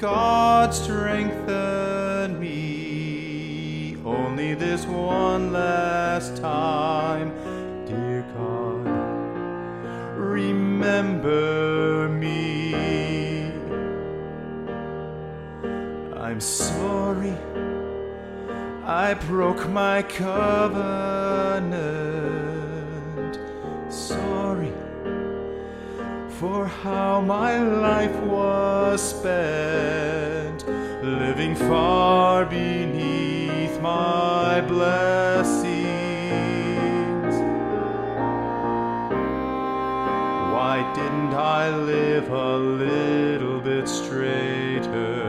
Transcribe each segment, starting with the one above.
God, strengthen me only this one last time. Dear God, remember me. I'm sorry I broke my covenant. Sorry for how my life was spent, living far beneath my blessings. Why didn't I live a little bit straighter?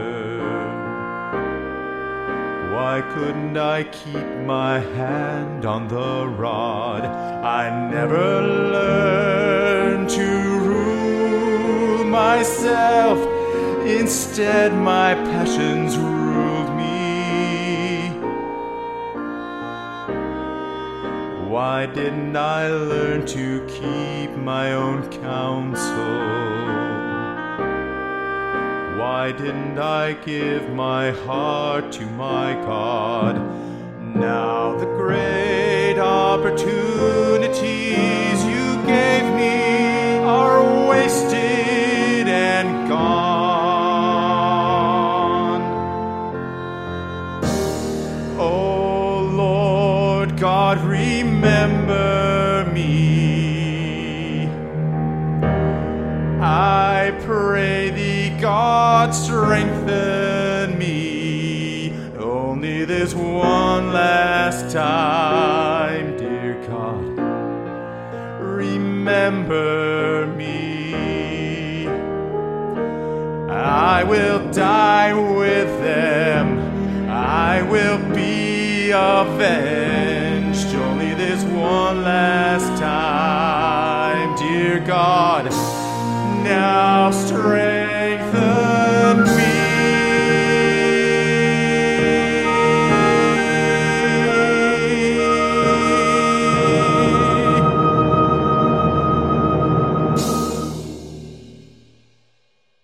Why couldn't I keep my hand on the rod? I never learned to rule myself. Instead, my passions ruled me. Why didn't I learn to keep my own counsel? Why didn't I give my heart to my God? Now the great opportunities you gave me are wasted and gone. Oh Lord God, remember me. I pray thee, God, strengthen me only this one last time. Dear God, remember me. I will die with them. I will be of them.